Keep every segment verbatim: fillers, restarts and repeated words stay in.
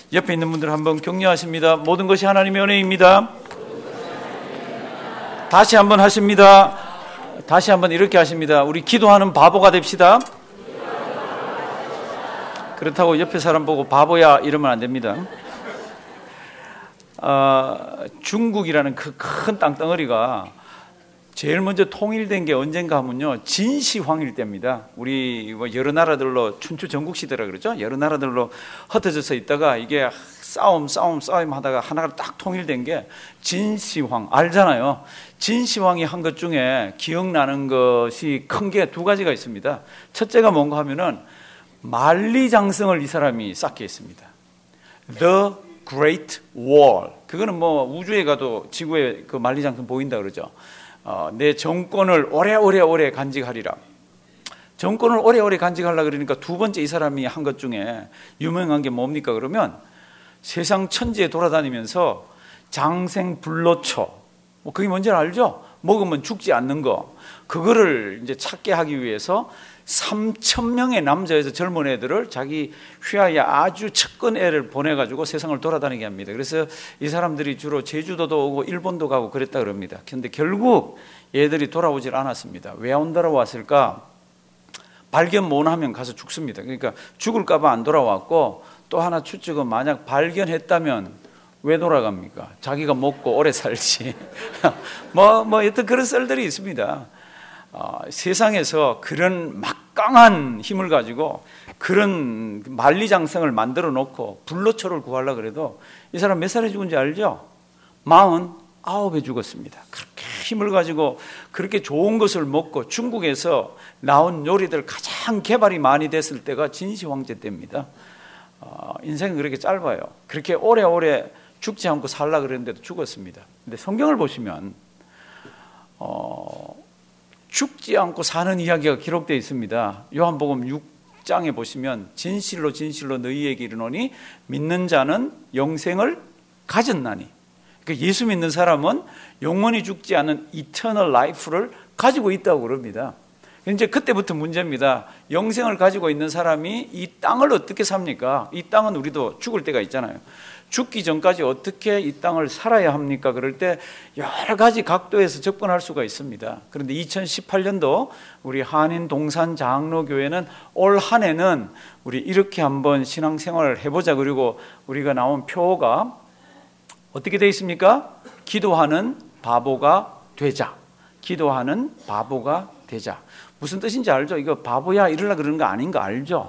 옆에 있는 분들 한번 격려하십니다. 모든 것이 하나님의 은혜입니다. 다시 한번 하십니다. 다시 한번 이렇게 하십니다. 우리 기도하는 바보가 됩시다. 그렇다고 옆에 사람 보고 바보야 이러면 안 됩니다. 어, 중국이라는 그 큰 땅덩어리가 제일 먼저 통일된 게 언젠가 하면요, 진시황일 때입니다. 우리 뭐 여러 나라들로 춘추 전국시대라 그러죠. 여러 나라들로 흩어져서 있다가 이게 싸움 싸움 싸움 하다가 하나가 딱 통일된 게 진시황 알잖아요. 진시황이 한 것 중에 기억나는 것이 큰 게 두 가지가 있습니다. 첫째가 뭔가 하면은 만리장성을 이 사람이 쌓게 했습니다. The Great Wall. 그거는 뭐 우주에 가도 지구에 그 만리장성 보인다 그러죠. 어, 내 정권을 오래오래 오래 간직하리라. 정권을 오래오래 간직하려고 그러니까 두 번째 이 사람이 한 것 중에 유명한 게 뭡니까 그러면 세상 천지에 돌아다니면서 장생불로초, 뭐 그게 뭔지 알죠? 먹으면 죽지 않는 거, 그거를 이제 찾게 하기 위해서 삼천 명의 남자에서 젊은 애들을 자기 휘하에 아주 측근 애를 보내가지고 세상을 돌아다니게 합니다. 그래서 이 사람들이 주로 제주도도 오고 일본도 가고 그랬다 그럽니다. 그런데 결국 얘들이 돌아오질 않았습니다. 왜 안 돌아왔을까? 발견 못하면 가서 죽습니다. 그러니까 죽을까 봐 안 돌아왔고, 또 하나 추측은 만약 발견했다면 왜 돌아갑니까? 자기가 먹고 오래 살지. 뭐, 뭐 여튼 그런 썰들이 있습니다. 어, 세상에서 그런 막강한 힘을 가지고 그런 만리장성을 만들어 놓고 불로초를 구하려고 그래도 이 사람 몇 살에 죽은지 알죠? 마흔아홉에 죽었습니다. 그렇게 힘을 가지고 그렇게 좋은 것을 먹고 중국에서 나온 요리들 가장 개발이 많이 됐을 때가 진시황제 때입니다. 어, 인생은 그렇게 짧아요. 그렇게 오래오래 죽지 않고 살려고 그랬는데도 죽었습니다. 근데 성경을 보시면 어, 죽지 않고 사는 이야기가 기록되어 있습니다. 요한복음 육 장에 보시면 진실로 진실로 너희에게 이르노니 믿는 자는 영생을 가졌나니. 그러니까 예수 믿는 사람은 영원히 죽지 않은 이터널 라이프를 가지고 있다고 그럽니다. 이제 그때부터 문제입니다. 영생을 가지고 있는 사람이 이 땅을 어떻게 삽니까? 이 땅은 우리도 죽을 때가 있잖아요. 죽기 전까지 어떻게 이 땅을 살아야 합니까? 그럴 때 여러 가지 각도에서 접근할 수가 있습니다. 그런데 이천십팔 년도 우리 한인 동산 장로교회는 올 한 해는 우리 이렇게 한번 신앙생활을 해보자. 그리고 우리가 나온 표가 어떻게 되어 있습니까? 기도하는 바보가 되자. 기도하는 바보가 되자. 무슨 뜻인지 알죠? 이거 바보야 이러려고 그러는 거 아닌 거 알죠?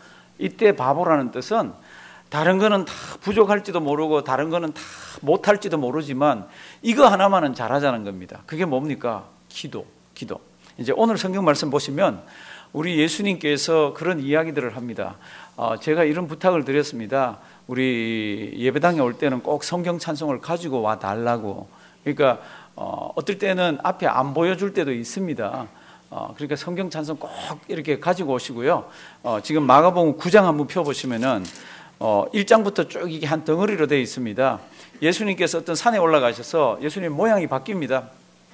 이때 바보라는 뜻은 다른 거는 다 부족할지도 모르고 다른 거는 다 못할지도 모르지만 이거 하나만은 잘하자는 겁니다. 그게 뭡니까? 기도, 기도. 이제 오늘 성경 말씀 보시면 우리 예수님께서 그런 이야기들을 합니다. 어, 제가 이런 부탁을 드렸습니다. 우리 예배당에 올 때는 꼭 성경 찬송을 가지고 와 달라고. 그러니까 어, 어떨 때는 앞에 안 보여줄 때도 있습니다. 어, 그러니까 성경 찬송 꼭 이렇게 가지고 오시고요. 어, 지금 마가복음 구 장 한번 펴보시면은 어, 일 장부터 쭉 이게 한 덩어리로 되어 있습니다. 예수님께서 어떤 산에 올라가셔서 예수님 모양이 바뀝니다.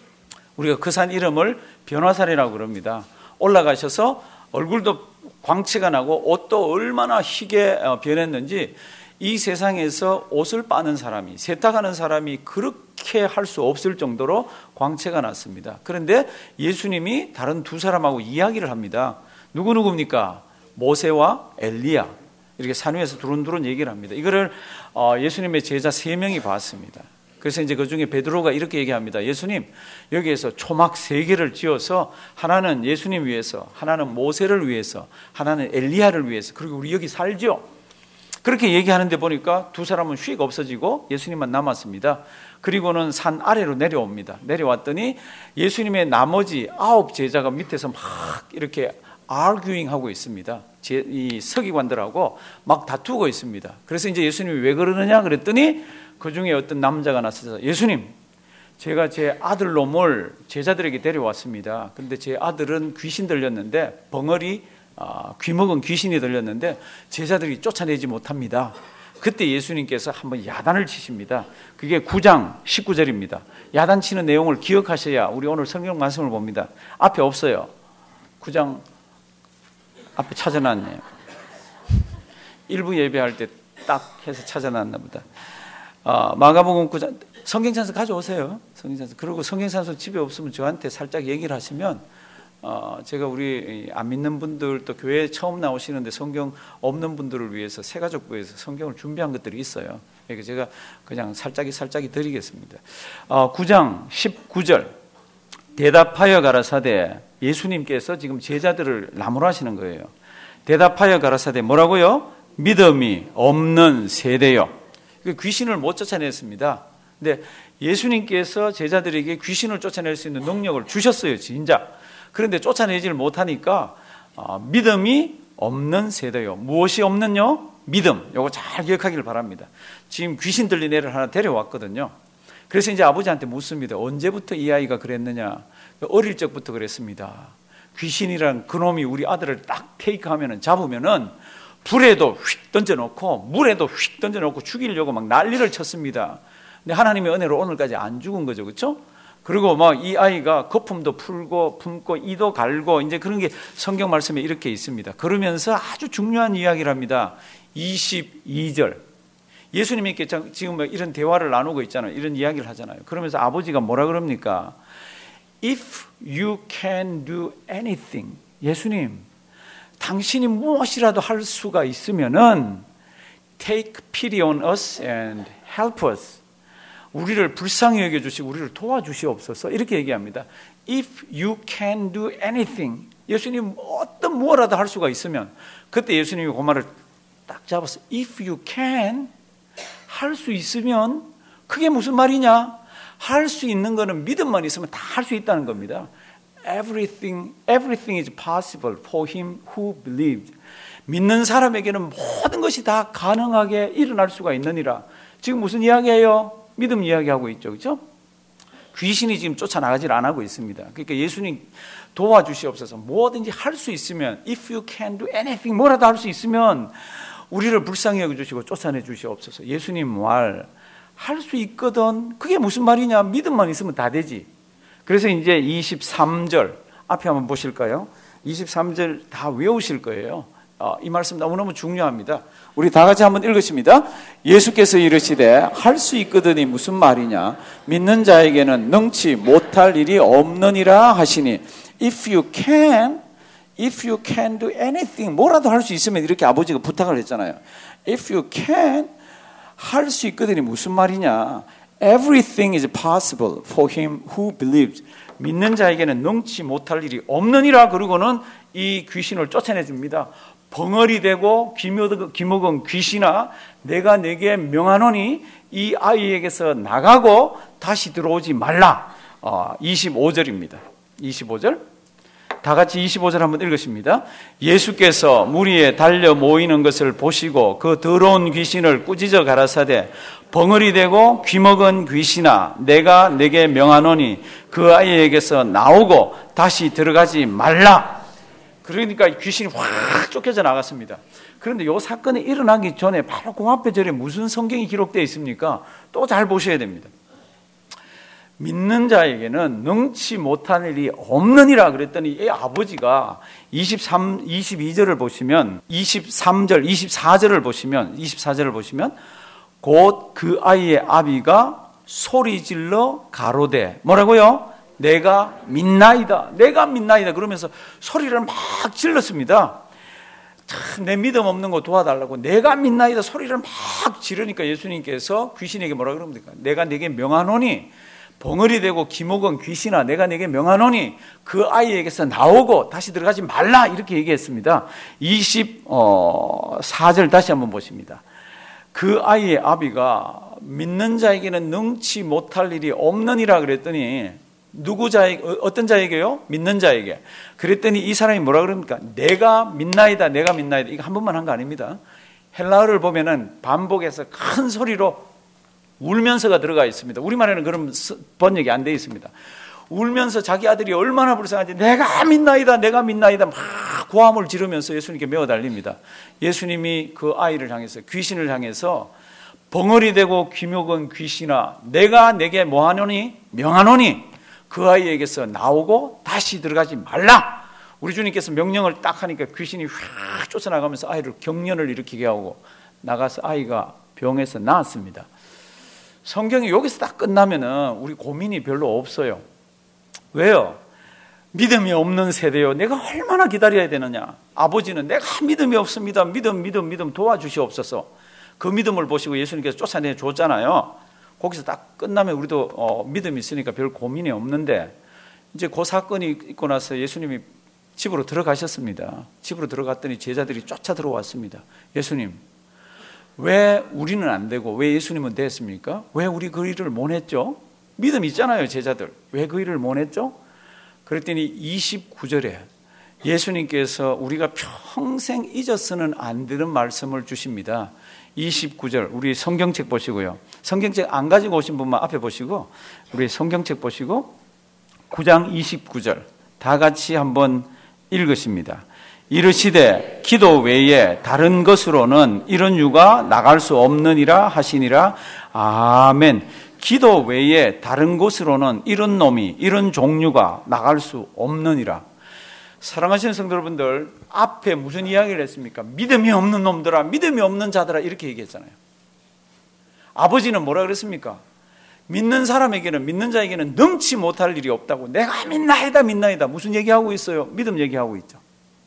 우리가 그 산 이름을 변화산이라고 그럽니다. 올라가셔서 얼굴도 광채가 나고 옷도 얼마나 희게 변했는지 이 세상에서 옷을 빠는 사람이, 세탁하는 사람이 그렇게 할 수 없을 정도로 광채가 났습니다. 그런데 예수님이 다른 두 사람하고 이야기를 합니다. 누구누구입니까? 모세와 엘리야. 이렇게 산 위에서 두run두른 얘기를 합니다. 이거를 예수님의 제자 세 명이 봤습니다. 그래서 이제 그 중에 베드로가 이렇게 얘기합니다. 예수님, 여기에서 초막 세 개를 지어서 하나는 예수님 위해서, 하나는 모세를 위해서, 하나는 엘리야를 위해서, 그리고 우리 여기 살죠. 그렇게 얘기하는데 보니까 두 사람은 휙 없어지고 예수님만 남았습니다. 그리고는 산 아래로 내려옵니다. 내려왔더니 예수님의 나머지 아홉 제자가 밑에서 막 이렇게 arguing 하고 있습니다. 제, 이 서기관들하고 막 다투고 있습니다. 그래서 이제 예수님이 왜 그러느냐 그랬더니 그 중에 어떤 남자가 나서서 예수님, 제가 제 아들 놈을 제자들에게 데려왔습니다. 그런데 제 아들은 귀신 들렸는데 벙어리 아, 귀먹은 귀신이 들렸는데 제자들이 쫓아내지 못합니다. 그때 예수님께서 한번 야단을 치십니다. 그게 구 장 십구 절입니다. 야단 치는 내용을 기억하셔야 우리 오늘 성경 말씀을 봅니다. 앞에 없어요. 구 장 앞에 찾아놨네요. 일부 예배할 때 딱 해서 찾아놨나 보다. 어, 마가복음 구 장 성경찬서 가져오세요. 성경찬서. 그리고 성경찬서 집에 없으면 저한테 살짝 얘기를 하시면 어, 제가 우리 안 믿는 분들 또 교회 처음 나오시는데 성경 없는 분들을 위해서 새가족부에서 성경을 준비한 것들이 있어요. 그러니까 제가 그냥 살짝이 살짝이 드리겠습니다. 어, 구 장 십구 절 대답하여 가라사대 예수님께서 지금 제자들을 나무라시는 거예요. 대답하여 가라사대 뭐라고요? 믿음이 없는 세대요. 귀신을 못 쫓아냈습니다. 근데 예수님께서 제자들에게 귀신을 쫓아낼 수 있는 능력을 주셨어요, 진짜. 그런데 쫓아내지를 못하니까 어, 믿음이 없는 세대요. 무엇이 없는요? 믿음. 이거 잘 기억하기를 바랍니다. 지금 귀신 들린 애를 하나 데려왔거든요. 그래서 이제 아버지한테 묻습니다. 언제부터 이 아이가 그랬느냐? 어릴 적부터 그랬습니다. 귀신이란 그놈이 우리 아들을 딱 테이크하면은 잡으면은 불에도 휙 던져놓고 물에도 휙 던져놓고 죽이려고 막 난리를 쳤습니다. 근데 하나님의 은혜로 오늘까지 안 죽은 거죠, 그렇죠? 그리고 막 이 아이가 거품도 풀고 품고 이도 갈고 이제 그런 게 성경 말씀에 이렇게 있습니다. 그러면서 아주 중요한 이야기를 합니다. 이십이 절 예수님이 이렇게 지금 이런 대화를 나누고 있잖아요. 이런 이야기를 하잖아요. 그러면서 아버지가 뭐라 그럽니까? If you can do anything, 예수님, 당신이 무엇이라도 할 수가 있으면은 take pity on us and help us. 우리를 불쌍히 여겨주시고 우리를 도와주시옵소서. 이렇게 얘기합니다. If you can do anything, 예수님 어떤 무엇라도 할 수가 있으면, 그때 예수님이 그 말을 딱 잡았어요. If you can, 할 수 있으면, 그게 무슨 말이냐? 할 수 있는 거는 믿음만 있으면 다 할 수 있다는 겁니다. Everything, everything is possible for him who believes. 믿는 사람에게는 모든 것이 다 가능하게 일어날 수가 있느니라. 지금 무슨 이야기예요? 믿음 이야기하고 있죠, 그렇죠? 귀신이 지금 쫓아나가질 안 하고 있습니다. 그러니까 예수님 도와주시옵소서. 뭐든지 할 수 있으면, if you can do anything, 뭐라도 할 수 있으면 우리를 불쌍히 여겨주시고 쫓아내 주시옵소서. 예수님 말 할 수 있거든. 그게 무슨 말이냐? 믿음만 있으면 다 되지. 그래서 이제 이십삼 절 앞에 한번 보실까요? 이십삼 절 다 외우실 거예요. 어, 이 말씀 너무너무 중요합니다. 우리 다 같이 한번 읽으십니다. 예수께서 이르시되 할 수 있거든이 무슨 말이냐? 믿는 자에게는 능치 못할 일이 없느니라 하시니 if you can, if you can do anything, 뭐라도 할 수 있으면 이렇게 아버지가 부탁을 했잖아요. if you can, 할 수 있거든이 무슨 말이냐? Everything is possible for him who believes. 믿는 자에게는 능치 못할 일이 없느니라. 그러고는 이 귀신을 쫓아내 줍니다. 벙어리 되고 기먹은 귀신아, 내가 내게 명하노니 이 아이에게서 나가고 다시 들어오지 말라. 어, 이십오 절입니다. 이십오 절. 다 같이 이십오 절 한번 읽으십니다. 예수께서 무리에 달려 모이는 것을 보시고 그 더러운 귀신을 꾸짖어 가라사대 벙어리 되고 귀먹은 귀신아, 내가 내게 명하노니 그 아이에게서 나오고 다시 들어가지 말라. 그러니까 귀신이 확 쫓겨져 나갔습니다. 그런데 이 사건이 일어나기 전에 바로 그 앞에 절에 무슨 성경이 기록되어 있습니까? 또 잘 보셔야 됩니다. 믿는 자에게는 능치 못한 일이 없느니라 그랬더니 이 아버지가 이십삼, 이십이 절을 보시면 이십삼 절, 이십사 절을 보시면 이십사 절을 보시면 곧 그 아이의 아비가 소리질러 가로되 뭐라고요? 내가 믿나이다. 내가 믿나이다. 그러면서 소리를 막 질렀습니다. 참, 내 믿음 없는 거 도와달라고 내가 믿나이다 소리를 막 지르니까 예수님께서 귀신에게 뭐라 그럽니까? 내가 내게 명하노니 벙어리 되고 기먹은 귀신아, 내가 내게 명하노니 그 아이에게서 나오고 다시 들어가지 말라. 이렇게 얘기했습니다. 이십사 절 다시 한번 보십니다. 그 아이의 아비가 믿는 자에게는 능치 못할 일이 없느니라 그랬더니 누구 자에게, 어떤 자에게요? 믿는 자에게. 그랬더니 이 사람이 뭐라 그럽니까? 내가 믿나이다, 내가 믿나이다. 이거 한 번만 한 거 아닙니다. 헬라어를 보면은 반복해서 큰 소리로 울면서가 들어가 있습니다. 우리말에는 그런 번역이 안 돼 있습니다. 울면서 자기 아들이 얼마나 불쌍한지 내가 믿나이다, 내가 믿나이다 막 고함을 지르면서 예수님께 메어 달립니다. 예수님이 그 아이를 향해서, 귀신을 향해서 벙어리 되고 귀먹은 귀신아, 내가 내게 뭐하노니? 명하노니 그 아이에게서 나오고 다시 들어가지 말라. 우리 주님께서 명령을 딱 하니까 귀신이 확 쫓아나가면서 아이를 경련을 일으키게 하고 나가서 아이가 병에서 나았습니다. 성경이 여기서 딱 끝나면은 우리 고민이 별로 없어요. 왜요? 믿음이 없는 세대요. 내가 얼마나 기다려야 되느냐. 아버지는 내가 믿음이 없습니다. 믿음 믿음 믿음 도와주시옵소서. 그 믿음을 보시고 예수님께서 쫓아내 줬잖아요. 거기서 딱 끝나면 우리도 어, 믿음이 있으니까 별 고민이 없는데, 이제 그 사건이 있고 나서 예수님이 집으로 들어가셨습니다. 집으로 들어갔더니 제자들이 쫓아 들어왔습니다. 예수님, 왜 우리는 안 되고 왜 예수님은 됐습니까? 왜 우리 그 일을 못 했죠? 믿음 있잖아요, 제자들. 왜 그 일을 못 했죠? 그랬더니 이십구 절에 예수님께서 우리가 평생 잊어서는 안 되는 말씀을 주십니다. 이십구 절, 우리 성경책 보시고요. 성경책 안 가지고 오신 분만 앞에 보시고, 우리 성경책 보시고 구 장 이십구 절 다 같이 한번 읽으십니다. 이르시되 기도 외에 다른 것으로는 이런 유가 나갈 수 없느니라 하시니라. 아멘. 기도 외에 다른 곳으로는 이런 놈이, 이런 종류가 나갈 수 없느니라. 사랑하시는 성도 여러분들, 앞에 무슨 이야기를 했습니까? 믿음이 없는 놈들아, 믿음이 없는 자들아, 이렇게 얘기했잖아요. 아버지는 뭐라 그랬습니까? 믿는 사람에게는, 믿는 자에게는 능치 못할 일이 없다고. 내가 믿나이다 믿나이다 무슨 얘기하고 있어요? 믿음 얘기하고 있죠.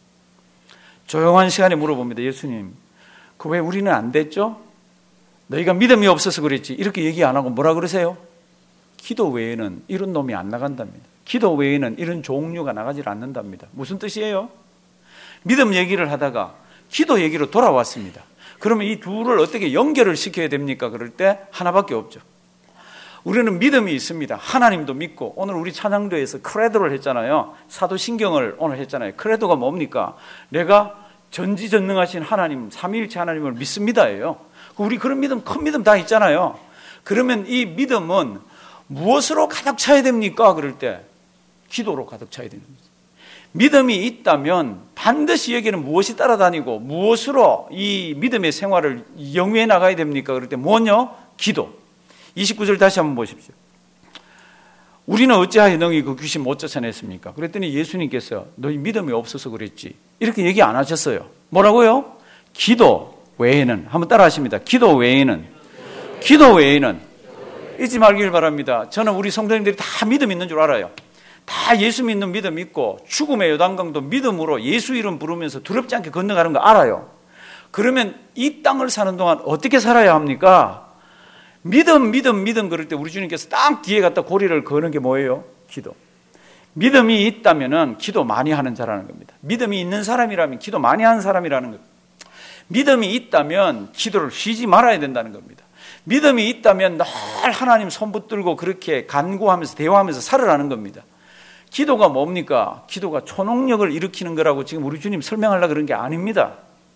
조용한 시간에 물어봅니다. 예수님, 그 왜 우리는 안 됐죠? 너희가 믿음이 없어서 그랬지. 이렇게 얘기 안 하고 뭐라 그러세요? 기도 외에는 이런 놈이 안 나간답니다. 기도 외에는 이런 종류가 나가질 않는답니다. 무슨 뜻이에요? 믿음 얘기를 하다가 기도 얘기로 돌아왔습니다. 그러면 이 둘을 어떻게 연결을 시켜야 됩니까? 그럴 때 하나밖에 없죠. 우리는 믿음이 있습니다. 하나님도 믿고, 오늘 우리 찬양도에서 크레도를 했잖아요. 사도신경을 오늘 했잖아요. 크레도가 뭡니까? 내가 전지전능하신 하나님, 삼위일체 하나님을 믿습니다예요. 우리 그런 믿음, 큰 믿음 다 있잖아요. 그러면 이 믿음은 무엇으로 가득 차야 됩니까? 그럴 때 기도로 가득 차야 되는 거죠. 믿음이 있다면 반드시 여기는 무엇이 따라다니고, 무엇으로 이 믿음의 생활을 영위해 나가야 됩니까? 그럴 때 뭐냐? 기도. 이십구 절 다시 한번 보십시오. 우리는 어찌하여 너희 그 귀신 못 쫓아냈습니까? 그랬더니 예수님께서 너희 믿음이 없어서 그랬지, 이렇게 얘기 안 하셨어요. 뭐라고요? 기도 외에는, 한번 따라 하십니다. 기도 외에는, 기도 외에는 잊지 말길 바랍니다. 저는 우리 성도님들이 다 믿음 있는 줄 알아요. 다 예수 믿는 믿음 있고, 죽음의 요단강도 믿음으로 예수 이름 부르면서 두렵지 않게 건너가는 거 알아요. 그러면 이 땅을 사는 동안 어떻게 살아야 합니까? 믿음 믿음 믿음 그럴 때 우리 주님께서 딱 뒤에 갖다 고리를 거는 게 뭐예요? 기도. 믿음이 있다면은 기도 많이 하는 자라는 겁니다. 믿음이 있는 사람이라면 기도 많이 하는 사람이라는 겁니다. 믿음이 있다면 기도를 쉬지 말아야 된다는 겁니다. 믿음이 있다면 늘 하나님 손 붙들고 그렇게 간구하면서 대화하면서 살아라는 겁니다. 기도가 뭡니까? 기도가 초능력을 일으키는 거라고 지금 우리 주님 설명하려고 그런 게 아닙니다.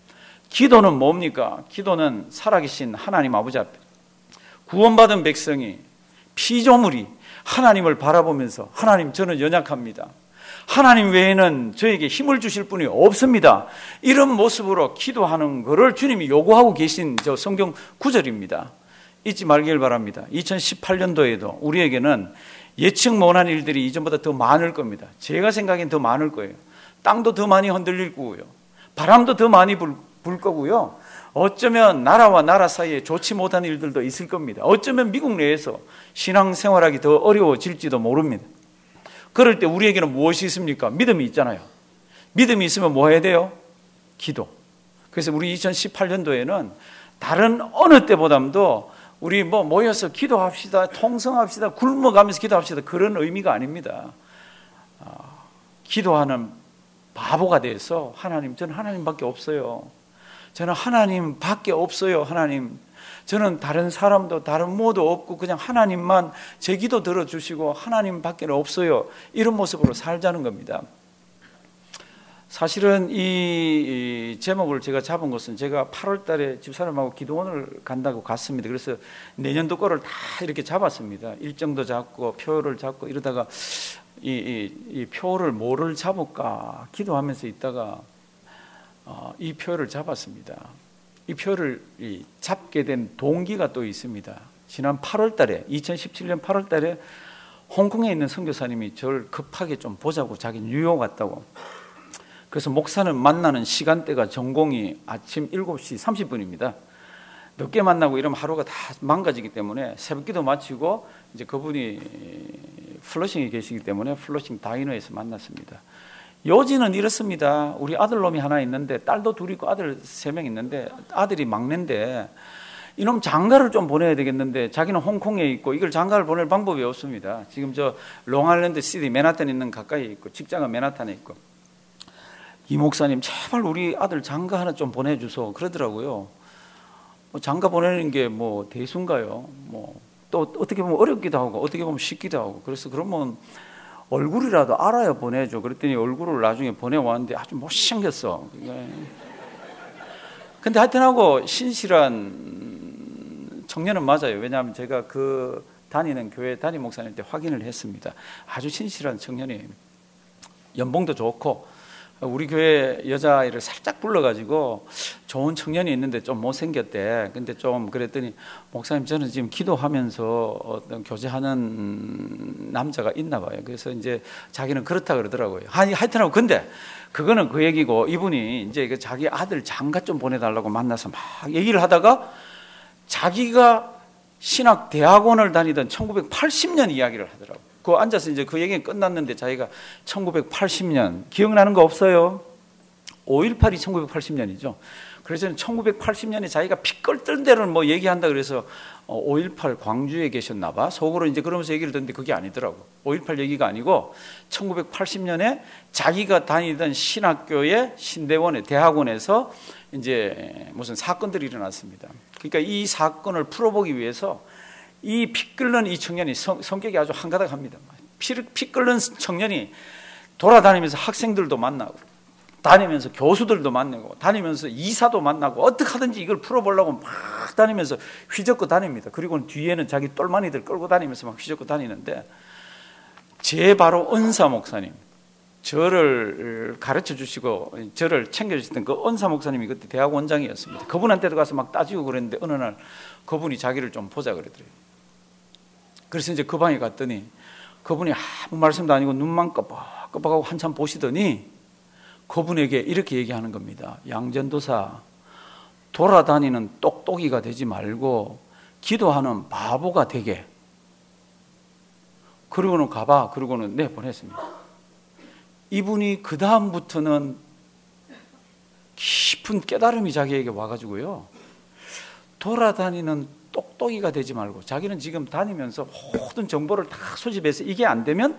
기도는 뭡니까? 기도는 살아계신 하나님 아버지 앞에 구원받은 백성이, 피조물이 하나님을 바라보면서, 하나님 저는 연약합니다, 하나님 외에는 저에게 힘을 주실 분이 없습니다, 이런 모습으로 기도하는 것을 주님이 요구하고 계신 저 성경 구절입니다. 잊지 말길 바랍니다. 이천십팔 년도에도 우리에게는 예측 못한 일들이 이전보다 더 많을 겁니다. 제가 생각엔 더 많을 거예요. 땅도 더 많이 흔들릴 거고요, 바람도 더 많이 불, 불 거고요, 어쩌면 나라와 나라 사이에 좋지 못한 일들도 있을 겁니다. 어쩌면 미국 내에서 신앙생활하기 더 어려워질지도 모릅니다. 그럴 때 우리에게는 무엇이 있습니까? 믿음이 있잖아요. 믿음이 있으면 뭐 해야 돼요? 기도. 그래서 우리 이천십팔 년도에는 다른 어느 때보다도 우리 뭐 모여서 기도합시다, 통성합시다, 굶어가면서 기도합시다, 그런 의미가 아닙니다. 아, 기도하는 바보가 돼서 하나님, 저는 하나님밖에 없어요, 저는 하나님밖에 없어요, 하나님, 저는 다른 사람도 다른 모두 없고 그냥 하나님만 제 기도 들어주시고 하나님밖에 없어요, 이런 모습으로 살자는 겁니다. 사실은 이 제목을 제가 잡은 것은 제가 팔월 달에 집사람하고 기도원을 간다고 갔습니다. 그래서 내년도 거를 다 이렇게 잡았습니다. 일정도 잡고 표를 잡고 이러다가 이, 이, 이 표를 뭐를 잡을까 기도하면서 있다가 어, 이 표를 잡았습니다. 이 표를 이, 잡게 된 동기가 또 있습니다. 지난 팔월 달에, 이천십칠 년 팔월 달에 홍콩에 있는 선교사님이 저를 급하게 좀 보자고, 자기 뉴욕 갔다고. 그래서 목사는 만나는 시간대가 전공이 아침 일곱 시 삼십 분입니다. 늦게 만나고 이러면 하루가 다 망가지기 때문에 새벽기도 마치고 이제 그분이 플러싱에 계시기 때문에 플러싱 다이너에서 만났습니다. 요지는 이렇습니다. 우리 아들놈이 하나 있는데 딸도 둘 있고 아들 세 명 있는데 아들이 막내인데 이놈 장가를 좀 보내야 되겠는데 자기는 홍콩에 있고 이걸 장가를 보낼 방법이 없습니다. 지금 저 롱아일랜드 시티 맨하탄에 있는 가까이 있고 직장은 맨하탄에 있고 이 목사님 제발 우리 아들 장가 하나 좀 보내주소 그러더라고요. 뭐 장가 보내는 게 뭐 대수인가요? 뭐 또 어떻게 보면 어렵기도 하고 어떻게 보면 쉽기도 하고 그래서 그러면 얼굴이라도 알아야 보내줘. 그랬더니 얼굴을 나중에 보내왔는데 아주 못생겼어. 근데 하여튼하고 신실한 청년은 맞아요. 왜냐하면 제가 그 다니는 교회 담임 목사님한테 확인을 했습니다. 아주 신실한 청년이에요. 연봉도 좋고 우리 교회 여자아이를 살짝 불러가지고 좋은 청년이 있는데 좀 못생겼대. 근데 좀 그랬더니 목사님 저는 지금 기도하면서 어떤 교제하는 남자가 있나 봐요. 그래서 이제 자기는 그렇다 그러더라고요. 아니 하여튼하고 근데 그거는 그 얘기고 이분이 이제 자기 아들 장가 좀 보내달라고 만나서 막 얘기를 하다가 자기가 신학 대학원을 다니던 천구백팔십 년 이야기를 하더라고요. 그 앉아서 이제 그 얘기는 끝났는데 자기가 천구백팔십 년 기억나는 거 없어요? 오일팔이 천구백팔십 년이죠. 그래서 천구백팔십 년에 자기가 피 끓던 데를 뭐 얘기한다 그래서 오일팔 광주에 계셨나 봐. 속으로 이제 그러면서 얘기를 듣는데 그게 아니더라고. 오일팔 얘기가 아니고 천구백팔십 년에 자기가 다니던 신학교의 신대원의 대학원에서 이제 무슨 사건들이 일어났습니다. 그러니까 이 사건을 풀어보기 위해서 이 피 끓는 이 청년이 성, 성격이 아주 한가닥합니다. 피, 피 끓는 청년이 돌아다니면서 학생들도 만나고 다니면서 교수들도 만나고 다니면서 이사도 만나고 어떻게 하든지 이걸 풀어보려고 막 다니면서 휘젓고 다닙니다. 그리고 뒤에는 자기 똘마니들 끌고 다니면서 막 휘젓고 다니는데 제 바로 은사 목사님 저를 가르쳐 주시고 저를 챙겨 주시던 그 은사 목사님이 그때 대학 원장이었습니다. 그분한테도 가서 막 따지고 그랬는데 어느 날 그분이 자기를 좀 보자 그러더래요. 그래서 이제 그 방에 갔더니 그분이 아무 말씀도 아니고 눈만 깜빡깜빡하고 한참 보시더니 그분에게 이렇게 얘기하는 겁니다. 양전도사 돌아다니는 똑똑이가 되지 말고 기도하는 바보가 되게. 그러고는 가봐. 그러고는 네 보냈습니다. 이분이 그 다음부터는 깊은 깨달음이 자기에게 와가지고요. 돌아다니는 똑똑이가 되지 말고 자기는 지금 다니면서 모든 정보를 다 수집해서 이게 안 되면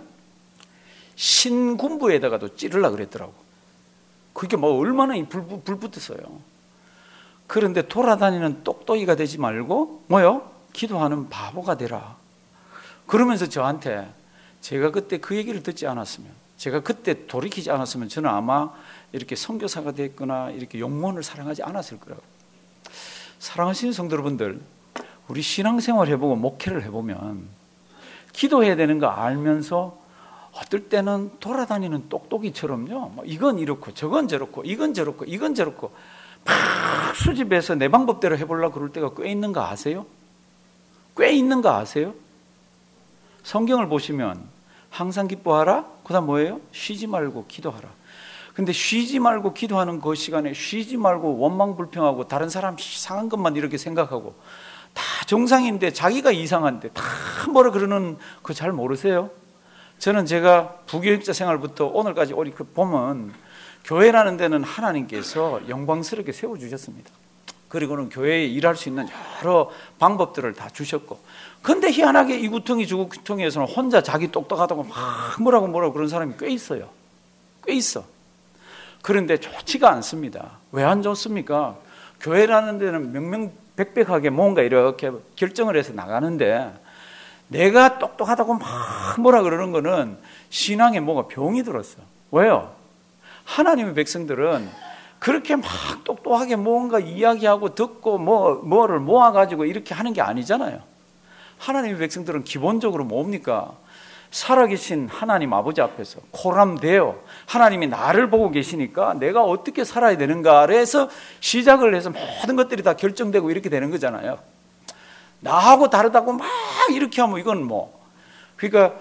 신군부에다가도 찌르려고 그랬더라고. 그게 뭐 얼마나 불, 불 붙었어요. 그런데 돌아다니는 똑똑이가 되지 말고 뭐요? 기도하는 바보가 되라. 그러면서 저한테 제가 그때 그 얘기를 듣지 않았으면 제가 그때 돌이키지 않았으면 저는 아마 이렇게 선교사가 됐거나 이렇게 영문을 사랑하지 않았을 거라고. 사랑하시는 성도 여러분들, 우리 신앙생활 해보고 목회를 해보면 기도해야 되는 거 알면서 어떨 때는 돌아다니는 똑똑이처럼요. 뭐 이건 이렇고 저건 저렇고 이건 저렇고 이건 저렇고 막 수집해서 내 방법대로 해보려고 그럴 때가 꽤 있는 거 아세요? 꽤 있는 거 아세요? 성경을 보시면 항상 기뻐하라. 그 다음 뭐예요? 쉬지 말고 기도하라. 근데 쉬지 말고 기도하는 그 시간에 쉬지 말고 원망불평하고 다른 사람 이상한 것만 이렇게 생각하고 다 정상인데 자기가 이상한데 다 뭐라 그러는 거 잘 모르세요? 저는 제가 부교육자 생활부터 오늘까지 우리 보면 교회라는 데는 하나님께서 영광스럽게 세워주셨습니다. 그리고는 교회에 일할 수 있는 여러 방법들을 다 주셨고, 근데 희한하게 이 구덩이 저 구덩이에서는 혼자 자기 똑똑하다고 막 뭐라고 뭐라고 그런 사람이 꽤 있어요. 꽤 있어. 그런데 좋지가 않습니다. 왜 안 좋습니까? 교회라는 데는 명명백백하게 뭔가 이렇게 결정을 해서 나가는데 내가 똑똑하다고 막 뭐라 그러는 거는 신앙에 뭐가 병이 들었어. 왜요? 하나님의 백성들은 그렇게 막 똑똑하게 뭔가 이야기하고 듣고 뭐, 뭐를 모아가지고 이렇게 하는 게 아니잖아요. 하나님의 백성들은 기본적으로 뭡니까? 살아계신 하나님 아버지 앞에서 코람되어 하나님이 나를 보고 계시니까 내가 어떻게 살아야 되는가를 해서 시작을 해서 모든 것들이 다 결정되고 이렇게 되는 거잖아요. 나하고 다르다고 막 이렇게 하면 이건 뭐. 그러니까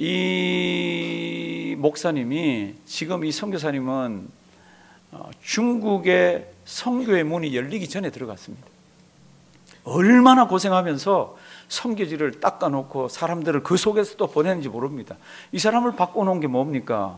이 목사님이 지금 이 선교사님은 중국의 선교의 문이 열리기 전에 들어갔습니다. 얼마나 고생하면서 성교지를 닦아놓고 사람들을 그 속에서 또 보내는지 모릅니다. 이 사람을 바꿔놓은 게 뭡니까?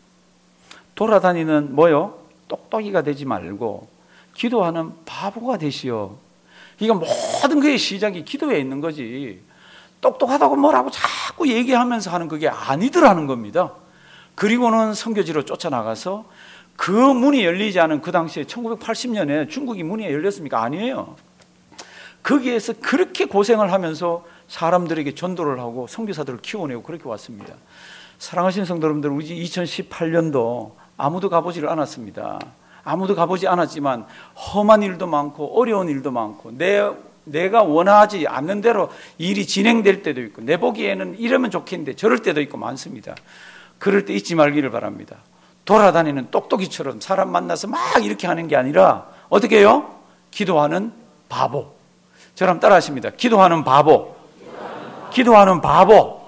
돌아다니는 뭐요? 똑똑이가 되지 말고 기도하는 바보가 되시오. 이거 모든 그의 시작이 기도에 있는 거지. 똑똑하다고 뭐라고 자꾸 얘기하면서 하는 그게 아니더라는 겁니다. 그리고는 선교지로 쫓아나가서 그 문이 열리지 않은 그 당시에 천구백팔십 년에 중국이 문이 열렸습니까? 아니에요. 거기에서 그렇게 고생을 하면서 사람들에게 전도를 하고 선교사들을 키워내고 그렇게 왔습니다. 사랑하시는 성도 여러분들, 우리 이천십팔 년도 아무도 가보지를 않았습니다. 아무도 가보지 않았지만 험한 일도 많고 어려운 일도 많고 내, 내가 원하지 않는 대로 일이 진행될 때도 있고 내 보기에는 이러면 좋겠는데 저럴 때도 있고 많습니다. 그럴 때 잊지 말기를 바랍니다. 돌아다니는 똑똑이처럼 사람 만나서 막 이렇게 하는 게 아니라 어떻게 해요? 기도하는 바보. 저랑 따라 하십니다. 기도하는 바보. 기도하는 바보.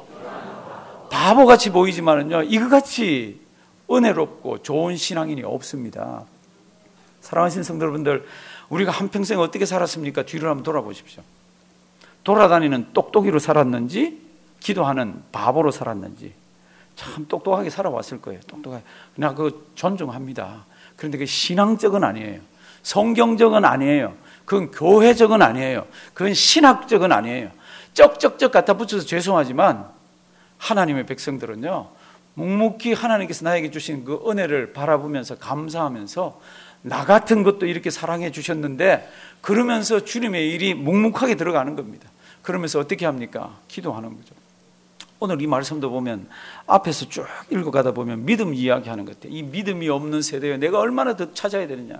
바보같이 보이지만은요, 이거같이 은혜롭고 좋은 신앙인이 없습니다. 사랑하시는 성도 여러분들, 우리가 한평생 어떻게 살았습니까? 뒤를 한번 돌아보십시오. 돌아다니는 똑똑이로 살았는지 기도하는 바보로 살았는지 참 똑똑하게 살아왔을 거예요. 똑똑하게. 그냥 그 존중합니다. 그런데 그 신앙적은 아니에요. 성경적은 아니에요. 그건 교회적은 아니에요. 그건 신학적은 아니에요. 쩍쩍쩍 갖다 붙여서 죄송하지만 하나님의 백성들은요, 묵묵히 하나님께서 나에게 주신 그 은혜를 바라보면서 감사하면서 나 같은 것도 이렇게 사랑해 주셨는데 그러면서 주님의 일이 묵묵하게 들어가는 겁니다. 그러면서 어떻게 합니까? 기도하는 거죠. 오늘 이 말씀도 보면 앞에서 쭉 읽어가다 보면 믿음 이야기하는 것 같아요. 이 믿음이 없는 세대에 내가 얼마나 더 찾아야 되느냐.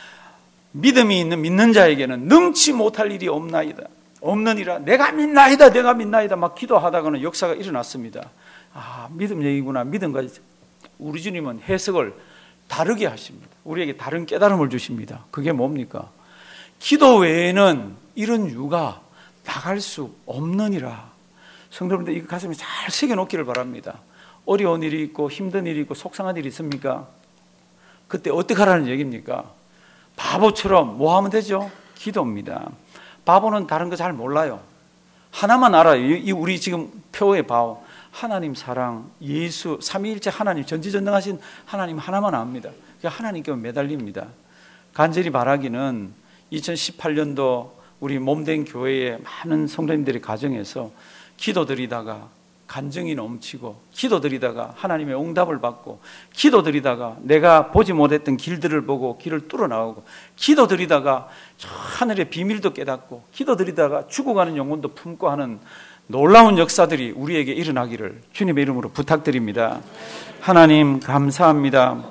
믿음이 있는 믿는 자에게는 능치 못할 일이 없나이다. 없느니라. 내가 믿나이다. 내가 믿나이다. 막 기도하다가는 역사가 일어났습니다. 아, 믿음 얘기구나. 믿음과 우리 주님은 해석을 다르게 하십니다. 우리에게 다른 깨달음을 주십니다. 그게 뭡니까? 기도 외에는 이런 유가 나갈 수 없느니라. 성도분들 이거 가슴에 잘 새겨놓기를 바랍니다. 어려운 일이 있고 힘든 일이 있고 속상한 일이 있습니까? 그때 어떻게 하라는 얘기입니까? 바보처럼 뭐 하면 되죠? 기도입니다. 바보는 다른 거 잘 몰라요. 하나만 알아요. 이 우리 지금 표에 봐요. 하나님 사랑, 예수, 삼위일체 하나님, 전지전능하신 하나님 하나만 압니다. 하나님께 매달립니다. 간절히 바라기는 이천십팔 년도 우리 몸된 교회의 많은 성도님들의 가정에서 기도드리다가 간증이 넘치고 기도드리다가 하나님의 응답을 받고 기도드리다가 내가 보지 못했던 길들을 보고 길을 뚫어나오고 기도드리다가 하늘의 비밀도 깨닫고 기도드리다가 죽어가는 영혼도 품고 하는 놀라운 역사들이 우리에게 일어나기를 주님의 이름으로 부탁드립니다. 하나님 감사합니다.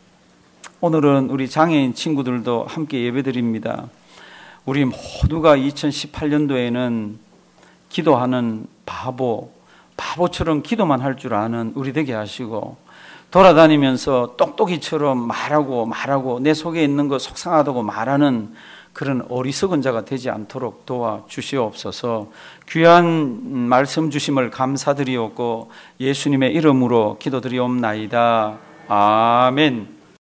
오늘은 우리 장애인 친구들도 함께 예배드립니다. 우리 모두가 이천십팔 년도에는 기도하는 바보, 바보처럼 기도만 할 줄 아는 우리 되게 하시고 돌아다니면서 똑똑이처럼 말하고 말하고 내 속에 있는 거 속상하다고 말하는 그런 어리석은 자가 되지 않도록 도와주시옵소서. 귀한 말씀 주심을 감사드리옵고 예수님의 이름으로 기도드리옵나이다. 아멘.